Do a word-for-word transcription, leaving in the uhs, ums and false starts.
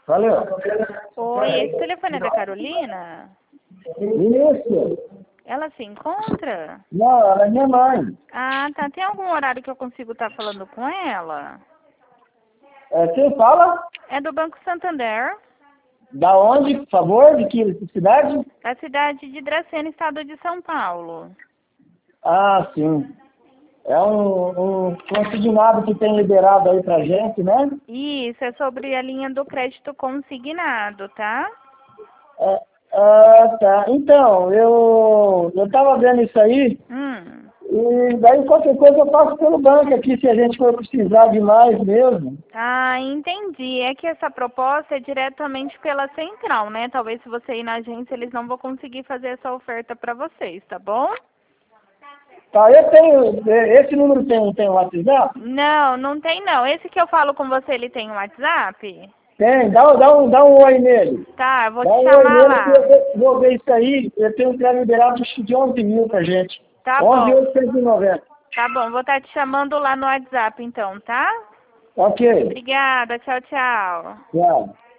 Valeu. Oi, esse telefone é da Carolina? Isso. Ela se encontra? Não, ela é minha mãe. Ah, tá. Tem algum horário que eu consigo estar falando com ela? É, quem fala? É do Banco Santander, Da onde, por favor? De que cidade? da cidade de Dracena, estado de São Paulo. Ah, sim. É um, um consignado que tem liberado aí pra gente, né? Isso, é sobre a linha do crédito consignado, tá? É, ah, tá. Então, eu, eu tava vendo isso aí, Hum. e daí qualquer coisa eu passo pelo banco aqui, se a gente for precisar de mais mesmo. Ah, entendi. É que essa proposta é diretamente pela central, né? Talvez se você ir na agência, eles não vão conseguir fazer essa oferta para vocês, tá bom? Tá, eu tenho, esse número tem, tem WhatsApp? Não, não tem não. Esse que eu falo com você, ele tem um WhatsApp? Tem, dá, dá, um, dá um oi nele. Tá, eu vou Dá te um oi chamar nele que eu lá. vou vou ver isso aí. Eu tenho que liberar de onze mil pra gente. Tá onze mil bom. oitocentos e noventa. Tá bom, vou estar te chamando lá no WhatsApp então, tá? Ok. Obrigada, tchau, tchau. Tchau.